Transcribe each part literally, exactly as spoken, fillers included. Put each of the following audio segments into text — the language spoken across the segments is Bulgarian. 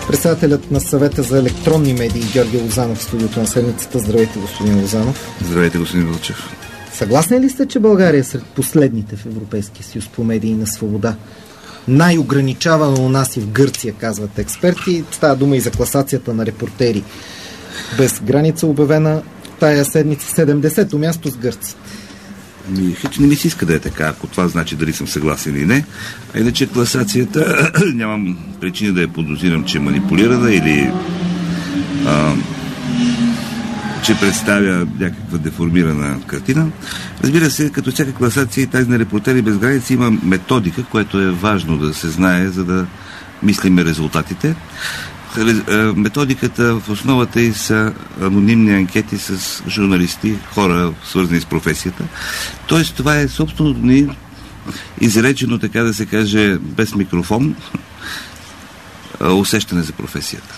Председателят на съвета за електронни медии Георги Лозанов в студиото на седмицата. Здравейте, господин Лозанов. Здравейте, господин Вълчев. Съгласни ли сте, че България е сред последните в Европейския съюз по медийна свобода? Най-ограничавано у нас и в Гърция, казват експерти. Става дума и за класацията на Репортери без граница, обявена тая седмица седемдесето място с гърците. Не ми се иска да е така, ако това значи дали съм съгласен или не. А иначе класацията нямам причини да я подозирам, че е манипулирана или а, че представя някаква деформирана картина. Разбира се, като всяка класация и тази на Репортери без граници има методика, което е важно да се знае, за да мислиме резултатите. Методиката в основата й са анонимни анкети с журналисти, хора свързани с професията. Тоест това е собственото ни изречено, така да се каже, без микрофон, усещане за професията.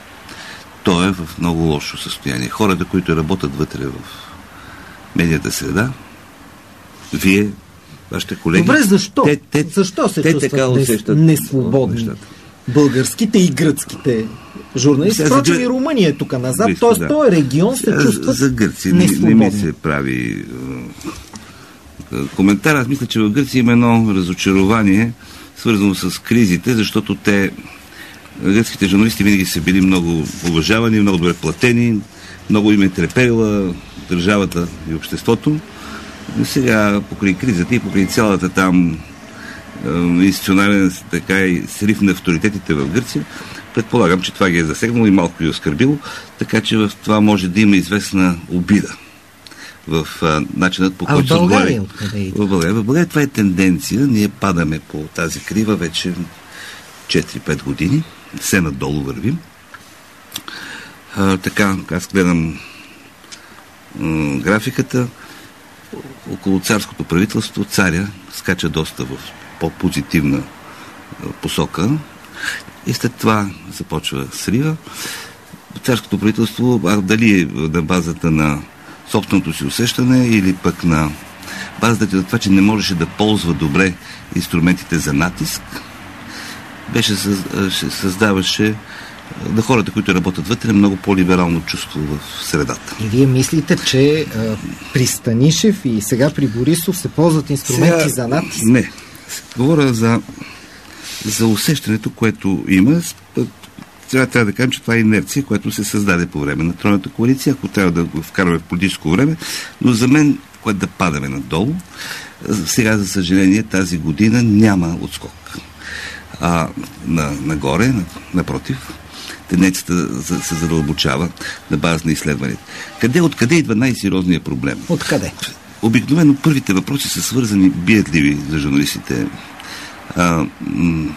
То е в много лошо състояние. Хората, които работят вътре в медийната среда, вие, вашите колеги... Добре, защо? Те, те, защо се те чувстват несвободни? Българските и гръцките журналисти. Впрочем гр... и Румъния е тук назад. Т.е. да. този регион се чувства за Гърция не, не ми се прави uh, коментар. Аз мисля, че в Гърция има едно разочарование, свързано с кризите, защото те, гръцките журналисти, винаги са били много уважавани, много добре платени, много им е треперила държавата и обществото. Но сега, покрай кризата и покрай цялата там институционален така и срив на авторитетите в Гърция, предполагам, че това ги е засегнало и малко ги оскърбило, така че в това може да има известна обида в а, начинът по който се говори. В България. В България това е тенденция. Ние падаме по тази крива вече четири-пет години. Все надолу вървим. А, така, аз гледам м- графиката. Около царското правителство царя скача доста в по-позитивна посока и след това започва срива. Царското правителство, а дали е на базата на собственото си усещане или пък на базата на това, че не можеше да ползва добре инструментите за натиск, беше създаваше на хората, които работят вътре, много по-либерално чувство в средата. И вие мислите, че а, при Станишев и сега при Борисов се ползват инструменти сега, за натиск? Не. Говоря за, за усещането, което има. Трябва, трябва да кажем, че това е инерция, която се създаде по време на тройната коалиция, ако трябва да го вкараме в политическо време, но за мен, което да падаме надолу, сега, за съжаление, тази година няма отскок. А на, нагоре, на, напротив, тенденцията се задълбочава на база на изследването. Къде, откъде идва най-сериозният проблем? Откъде? Обикновено първите въпроси са свързани биедливи за журналистите. А, м-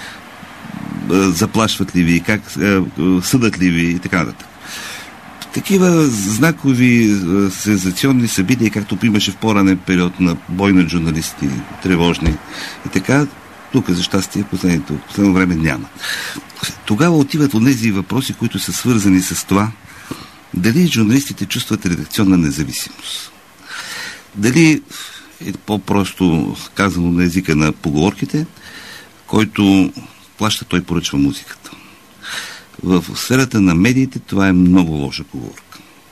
заплашват ли ви, как, а, съдат ли ви и така нататък. Такива знакови а, сензационни събития, както имаше в по-ранен период на бой на журналисти, тревожни и така, тук, за щастие, последното, последно време няма. Тогава отиват от тези въпроси, които са свързани с това, дали журналистите чувстват редакционна независимост. Дали, е по-просто казано на езика на поговорките, който плаща, той поръчва музиката. В сферата на медиите това е много лоша поговорка.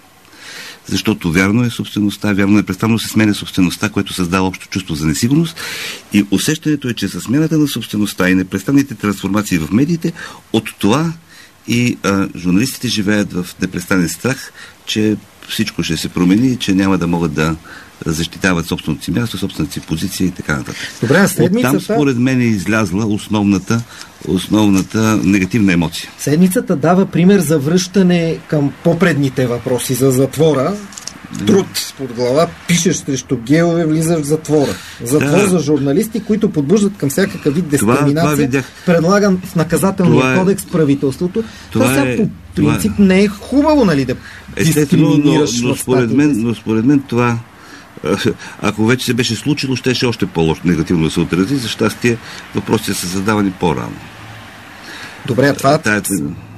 Защото вярно е собствеността, вярно е представено се сменя собствеността, което създава общо чувство за несигурност и усещането е, че със смената на собствеността и непрестанните трансформации в медиите, от това и а, журналистите живеят в непрестанен страх, че всичко ще се промени, че няма да могат да защитават собственото си място, собствената си позиция и така нататък. Добре, седмицата... Оттам, според мен, е излязла основната, основната негативна емоция. Седмицата дава пример за връщане към по-предните въпроси за затвора. Труд под глава, пишеш срещу геове, влизаш в затвора. Затвор да. За журналисти, които подбуждат към всякакъв вид дискриминация, това, това предлаган в наказателния това кодекс правителството. Това, това сега е, по принцип това... не е хубаво, нали, да дискриминираш но, но, но, според мен, но според мен това, ако вече се беше случило, щеше още по-лошо негативно да се отрази. За щастие въпросите са задавани по-рано. Добре, това Тая...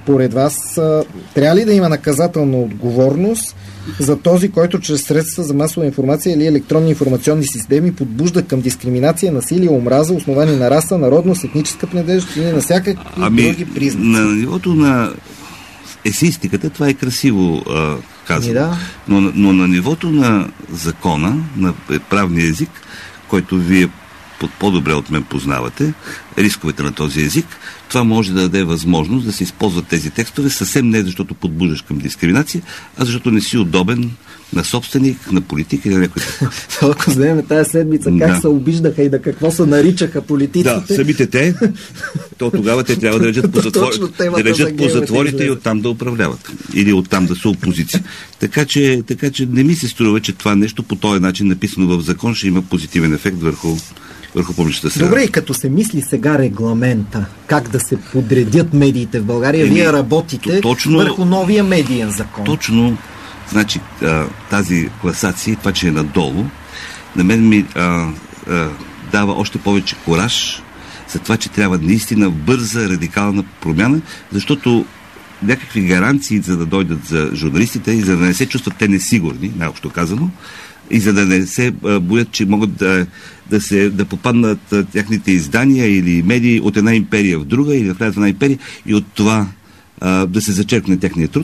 според вас а, трябва ли да има наказателна отговорност за този, който чрез средства за масова информация или електронни информационни системи подбужда към дискриминация, насилие, омраза, основани на раса, народност, етническа принадлежност или на всякакви ами, други признаци? На нивото на есеистиката това е красиво а, казано. Да. Но, но на нивото на закона, на правния език, който вие по-добре от мен познавате, рисковете на този език, това може да даде възможност да се използват тези текстове съвсем не защото подбуждаш към дискриминация, а защото не си удобен на собственик, на политик или на някой. Ако вземем тази седмица, как да. се обиждаха и да какво се наричаха политиците. Да, самите те, то тогава те трябва да лежат по, затвор... да лежат по затворите и оттам да управляват. Или оттам да са опозиция. Така че, така че не ми се струва, че това нещо по този начин написано в закон ще има позитивен ефект върху върху публичната среда. Добре, и като се мисли сега регламента, как да се подредят медиите в България, Еми, вие работите точно, върху новия медиен закон. Точно, значи тази класация, това, че е надолу, на мен ми а, а, дава още повече кураж за това, че трябва наистина бърза, радикална промяна, защото някакви гаранции, за да дойдат за журналистите и за да не се чувстват те несигурни, най-общо казано, и за да не се а, боят, че могат да, да, се, да попаднат а, тяхните издания или медии от една империя в друга или в една империя и от това а, да се зачеркне техния труд.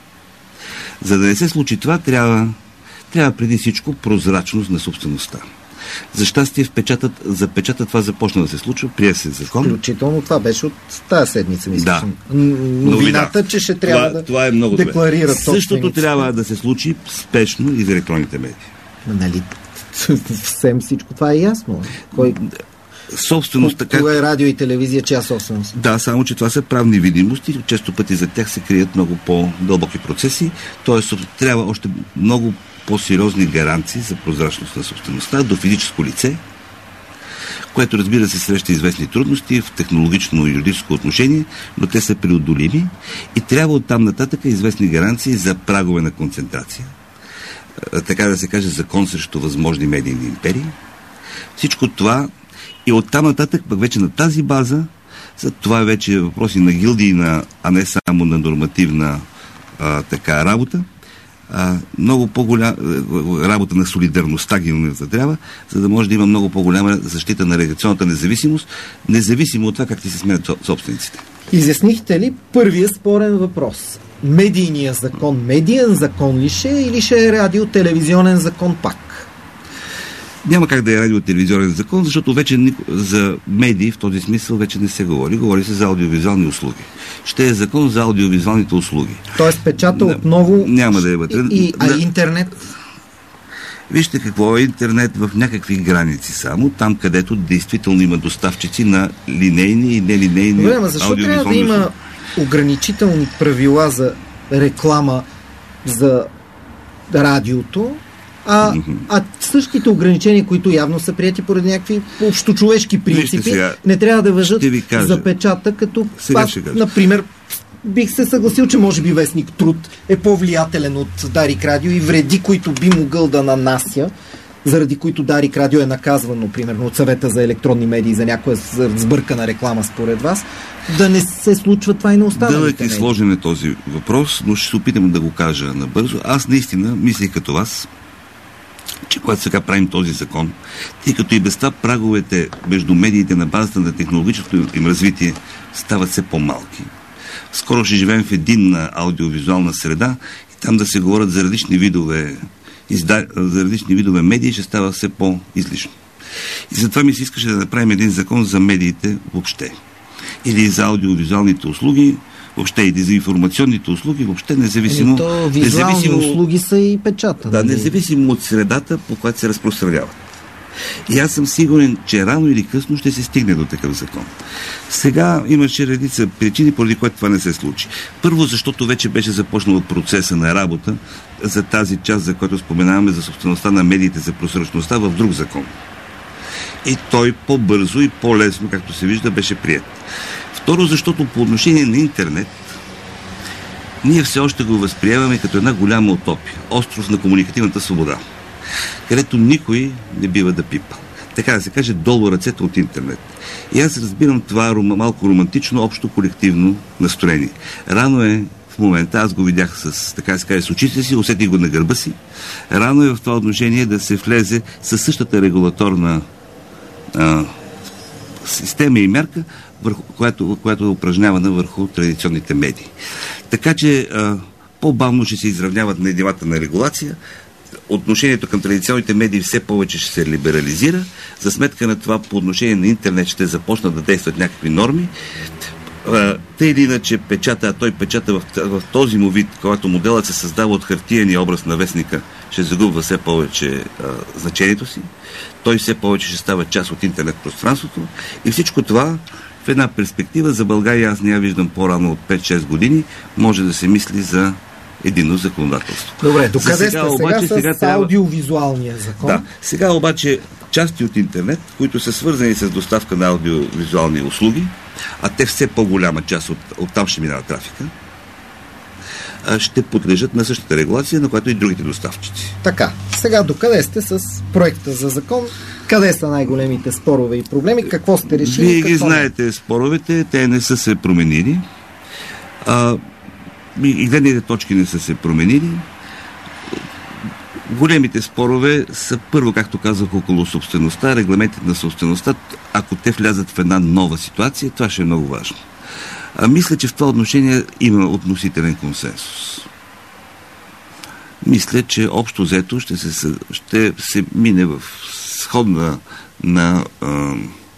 За да не се случи това, трябва, трябва преди всичко прозрачност на собствеността. За щастие в печатът, за печата това започна да се случва, прие се закон. Включително това беше от тази седмица, мисля. Да. Новината, че ще трябва това, да това е много декларират собствениците. Същото трябва да се случи спешно и за електронните медии. Нали, съвсем всичко това е ясно. Кой... Собственост, това е радио и телевизия, чия собственост? Да, само че това са правни видимости. Често пъти за тях се крият много по-дълбоки процеси. Тоест, трябва още много по-сериозни гаранции за прозрачност на собствеността до физическо лице, което, разбира се, среща известни трудности в технологично и юридическо отношение, но те са преодолими и трябва оттам нататък известни гаранции за прагове на концентрация. Така да се каже, закон срещу възможни медийни империи. Всичко това и оттам нататък, пък вече на тази база, за това вече въпроси на гилдии, на, а не само на нормативна а, така работа, а, много по-голяма работа на солидарността ги трябва, за да може да има много по-голяма защита на редакционната независимост, независимо от това как ти се сменят собствениците. Изяснихте ли първия спорен въпрос? Медийният закон, медиен закон ли ще е или ще е радио-телевизионен закон пак? Няма как да е радио-телевизионен закон, защото вече за медии в този смисъл вече не се говори. Говори се за аудиовизуални услуги. Ще е закон за аудиовизуалните услуги. Тоест печата да, отново... Няма да е вътре. И, и, а да, интернет? Вижте какво е интернет в някакви граници само, там където действително има доставчици на линейни и нелинейни аудиовизуални услуги. Защо трябва да има ограничителни правила за реклама за радиото, а, mm-hmm. а същите ограничения, които явно са прияти поради някакви общочовешки принципи, сега, не трябва да важат за печата, като аз, например, бих се съгласил, че може би вестник Труд е по-влиятелен от Дарик Радио и вреди, които би могъл да нанася, заради които Дарик Радио е наказвано, примерно, от Съвета за електронни медии за някоя сбъркана реклама според вас, да не се случва това и на останалите медии. Дълъг и сложен е този въпрос, но ще се опитам да го кажа набързо. Аз наистина мислих като вас, че когато сега правим този закон, тъй като и без това праговете между медиите на базата на технологическото им развитие стават все по-малки. Скоро ще живеем в единна аудиовизуална среда и там да се говорят за различни видове, изда... за различни видове медии ще става все по-излишно. И затова ми се искаше да направим един закон за медиите въобще. Или за аудиовизуалните услуги, въобще и за информационните услуги, въобще независимо... То визуални независимо, услуги са и печата. Да, независимо от средата, по която се разпространяват. И аз съм сигурен, че рано или късно ще се стигне до такъв закон. Сега имаше редица причини, поради което това не се случи. Първо, защото вече беше започнал процеса на работа за тази част, за която споменаваме за собствеността на медиите, за прозрачността в друг закон. И той по-бързо и по-лесно, както се вижда, беше приет. Второ, защото по отношение на интернет ние все още го възприемаме като една голяма утопия. Остров на комуникативната свобода, където никой не бива да пипа. така да се каже, долу ръцете от интернет. И аз разбирам това малко романтично, общо колективно настроение. Рано е в момента, аз го видях с, така да се каже, с очите си, усетих го на гърба си. Рано е в това отношение да се влезе със същата регулаторна а, система и мярка, върху, която, която е упражнявана върху традиционните медии. Така че а, по-бавно ще се изравняват на нивата на регулация. Отношението към традиционните медии все повече ще се либерализира. За сметка на това, по отношение на интернет ще започнат да действат някакви норми. Тъй или иначе печата, а той печата в, в този му вид, когато моделът се създава от хартияния образ на вестника, ще загубва все повече а, значението си. Той все повече ще става част от интернет пространството. И всичко това в една перспектива за България, аз не я виждам по-рано от пет-шест години, може да се мисли за единно законодателство. Добре, докъде сте сега, обаче, с сега трябва... аудиовизуалния закон? Да, сега обаче части от интернет, които са свързани с доставка на аудиовизуални услуги, а те все по-голяма част от, от там ще минава трафика, ще подлежат на същата регулация, на която и другите доставчици. Така, сега докъде сте с проекта за закон? Къде са най-големите спорове и проблеми? Какво сте решили? Вие ги знаете споровете, те не са се променили. А, и гледните точки не са се променили. Големите спорове са първо, както казах, около собствеността, регламентите на собствеността. Ако те влязат в една нова ситуация, това ще е много важно. А мисля, че в това отношение има относителен консенсус. Мисля, че общо взето ще се, ще се мине в сходна на а,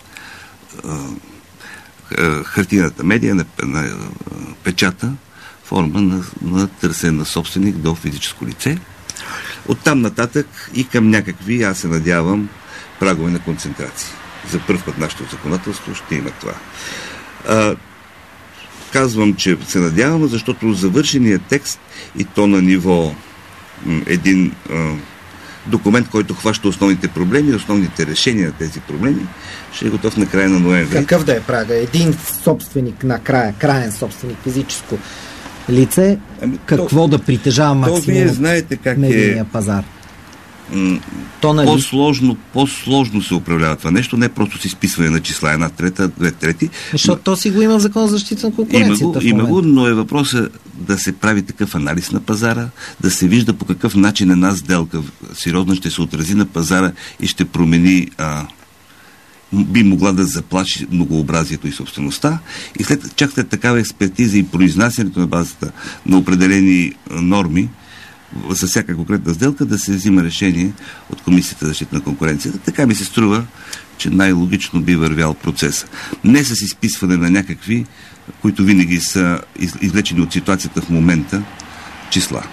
а, хартината медия, на, на, на печата, форма на, на търсене на собственик до физическо лице. Оттам нататък и към някакви, аз се надявам, прагове на концентрация. За първ път нашето законодателство ще има това. А, казвам, че се надявам, защото завършеният текст и то на ниво м, един а, документ, който хваща основните проблеми, основните решения на тези проблеми, ще е готов на края на ноември. Какъв да е прага? Един собственик на края, краен собственик, физическо лице, ами, какво то, да притежава максимум вие знаете как медийния е, пазар? М- то, нали... по-сложно, по-сложно се управлява това нещо, не просто с изписване на числа, една трета, две трети. Защото но... то си го има в Закон за защита на конкуренцията. Има го, има го, но е въпросът да се прави такъв анализ на пазара, да се вижда по какъв начин една сделка сериозно ще се отрази на пазара и ще промени а, би могла да заплаши многообразието и собствеността. И след, чак след такава експертиза и произнасянето на базата на определени норми за всяка конкретна сделка да се взима решение от Комисията за защита на конкуренцията. Така ми се струва, че най-логично би вървял процеса. Не с изписване на някакви, които винаги са извлечени от ситуацията в момента, числа.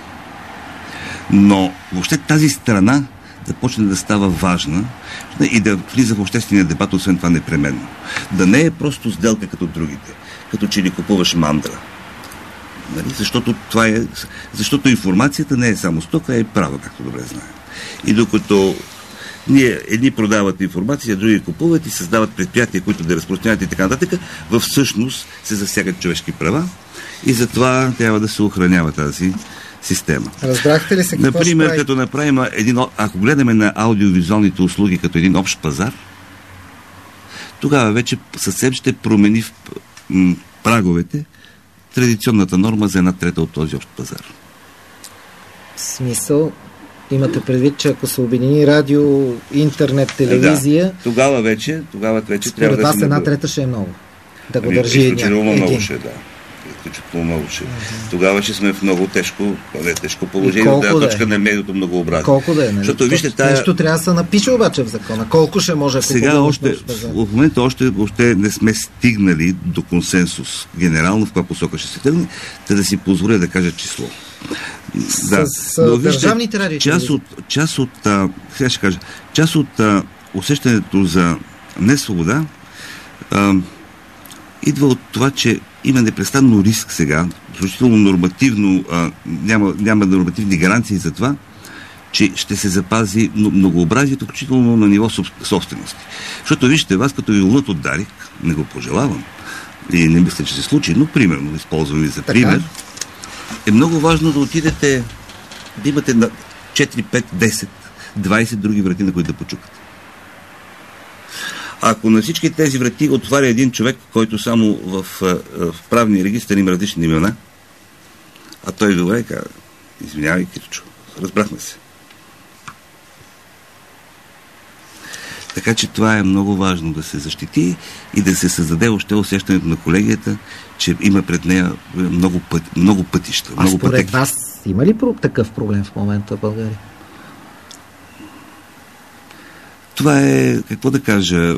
Но въобще тази страна да почне да става важна и да влиза в обществения дебат, освен това непременно. Да не е просто сделка като другите, като че ли купуваш мандра. Нали? Защото, това е, защото информацията не е само стока, а е права, както добре знаем. И докато ние едни продават информация, други купуват и създават предприятия, които да разпространяват и така нататък, във всъщност се засягат човешки права и затова трябва да се охранява тази система. Разбрахте ли се какво Например, прави? като направим един, ако гледаме на аудиовизуалните услуги като един общ пазар, тогава вече съвсем ще промени в м, праговете традиционната норма за една трета от този общ пазар. В смисъл, имате предвид, че ако се обедини радио, интернет, телевизия... Да, тогава вече, тогава вече трябва да... Според вас една трета ще е много. Да го ами, държи изключително един. много ще е, да. Изключително много ще. Uh-huh. Тогава ще сме в много тежко, не тежко положение от тази точка на медийното многообразие. Колко да е? Нали? Защото, вижте, тая... Нещо трябва да се напише обаче в закона. Колко ще може? Сега още, в момента още, още не сме стигнали до консенсус генерално в каква посока ще се тръгне, да, да си позволя да кажа число. Да. С, но, вижте, държавните радио. Част от, част от, а, сега ще кажа, част от а, усещането за несвобода а, идва от това, че има непрестанно риск сега, включително нормативно, а, няма, няма нормативни гаранции за това, че ще се запази многообразието, включително на ниво собствености. Защото вижте, вас като ви вълнат от Дарик, не го пожелавам и не мисля, че се случи, но примерно, използвам ви за пример, е много важно да отидете, да имате на четири, пет, десет, двайсет други врати, на които да почукате. Ако на всички тези врати отваря един човек, който само в, в правния регистър има различни имена, а той добре казва: извинявай, Кирчо, разбрахме се. Така че това е много важно да се защити и да се създаде още усещането на колегията, че има пред нея много, път, много пътища. А много според пътеки. вас има ли такъв проблем в момента в България? Това е, какво да кажа,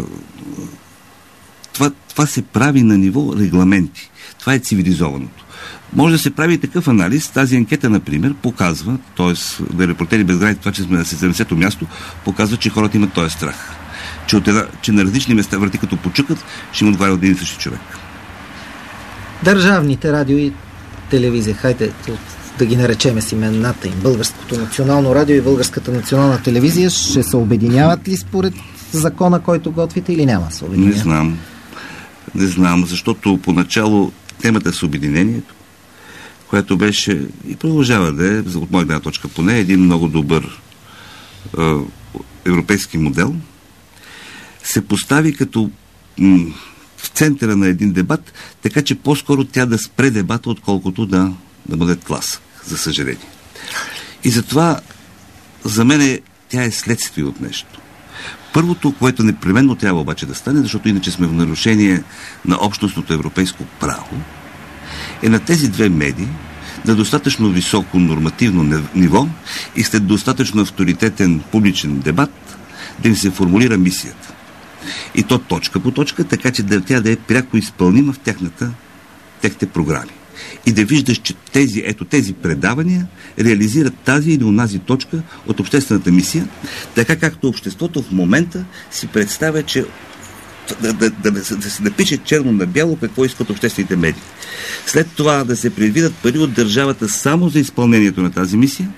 това, това се прави на ниво регламенти. Това е цивилизованото. Може да се прави такъв анализ. Тази анкета, например, показва, т.е. да Репортери без граници, това, че сме на седемдесето място, показва, че хората имат този страх. Че, от една, че на различни места врати, като почукат, ще им отговаря един и същи човек. Държавните радио и телевизия, хайде да ги наречеме с имената им. Българското национално радио и Българската национална телевизия ще се обединяват ли според закона, който готвите, или няма се обединяват? Не знам. Не знам, защото поначало темата с обединението, която беше и продължава да е, от моя гледна точка поне, един много добър е, европейски модел, се постави като м- в центъра на един дебат, така че по-скоро тя да спре дебата, отколкото да, да бъде тласък, за съжаление. И затова за мен е, тя е следствие от нещо. Първото, което непременно трябва обаче да стане, защото иначе сме в нарушение на общностното европейско право, е на тези две медии на достатъчно високо нормативно ниво и след достатъчно авторитетен публичен дебат да им се формулира мисията. И то точка по точка, така че да, тя да е пряко изпълнима в тяхната, техните програми. И да виждаш, че тези, ето тези предавания реализират тази или онази точка от обществената мисия, така както обществото в момента си представя, че да, да, да, да, да се напише черно на бяло какво искат обществените медии. След това да се предвидят пари от държавата само за изпълнението на тази мисия.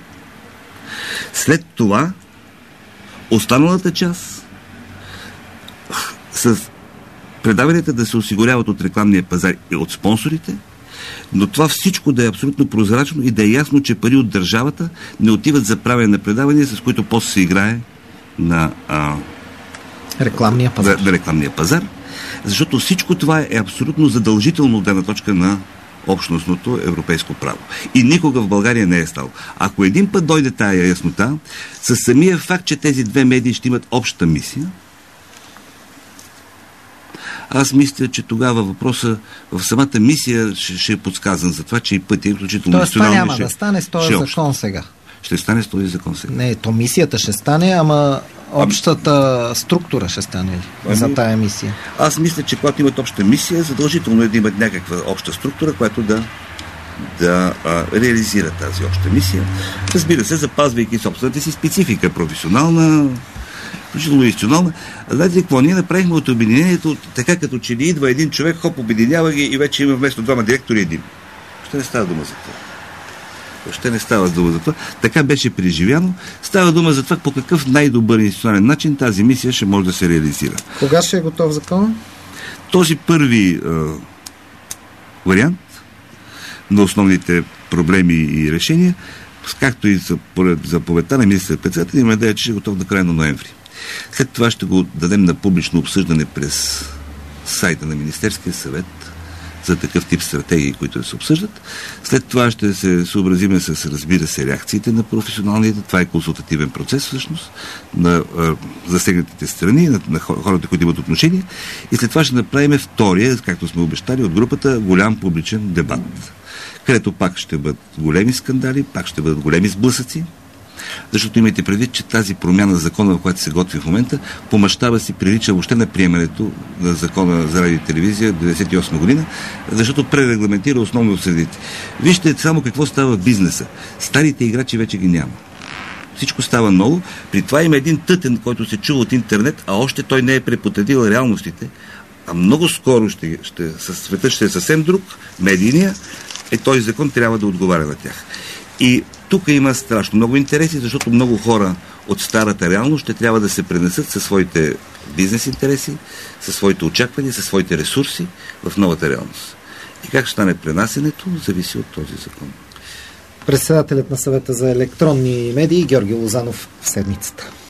След това останалата част с предаванията да се осигуряват от рекламния пазар и от спонсорите, но това всичко да е абсолютно прозрачно и да е ясно, че пари от държавата не отиват за правене на предавания, с които после се играе на, а, рекламния пазар. На, на рекламния пазар, защото всичко това е абсолютно задължително от гледна точка на общностното европейско право. И никога в България не е стало. Ако един път дойде тая яснота, със самия факт, че тези две медии ще имат обща мисия, аз мисля, че тогава въпроса в самата мисия ще, ще е подсказан за това, че и пътя е включително. Тоест това няма ще, да стане с този закон общ. Сега. Ще стане с този закон сега. Не, то мисията ще стане, ама общата ами... структура ще стане ами... за тая мисия. Аз мисля, че когато имат обща мисия, задължително е да имат някаква обща структура, която да, да а, реализира тази обща мисия. Разбира се, запазвайки собствената си специфика, професионална, включително институционална. Знаете какво? Ние направихме от обединението, така като че ли идва един човек, хоп, обединява ги и вече има вместо двама директори един. Ще не става дума за това. Ще не става дума за това. Така беше преживяно. Става дума за това по какъв най-добър институционален начин тази мисия ще може да се реализира. Кога ще е готов закон? Този първи е, вариант на основните проблеми и решения, както и за заповедта на министър-председател, има идея, че ще е готов до края на ноември. След това ще го дадем на публично обсъждане през сайта на Министерския съвет за такъв тип стратегии, които да се обсъждат. След това ще се съобразиме с, разбира се, реакциите на професионалните. Това е консултативен процес, всъщност, на а, засегнатите страни, на, на хората, които имат отношение. И след това ще направим втория, както сме обещали, от групата голям публичен дебат, където пак ще бъдат големи скандали, пак ще бъдат големи сблъсъци, защото имайте предвид, че тази промяна на закона, в която се готви в момента, по мащаба си прилича въобще на приемането на закона за радио и телевизия деветдесет и осма година, защото пререгламентира основно средите. Вижте само какво става в бизнеса. Старите играчи вече ги няма. Всичко става ново. При това има един тътен, който се чува от интернет, а още той не е препотредил реалностите, а много скоро ще, ще, светът ще е съвсем друг, медийния, и този закон трябва да отговаря на тях. И тук има страшно много интереси, защото много хора от старата реалност ще трябва да се пренесат със своите бизнес интереси, със своите очаквания, със своите ресурси в новата реалност. И как ще стане пренасенето, зависи от този закон. Председателят на съвета за електронни медии Георги Лозанов в седмицата.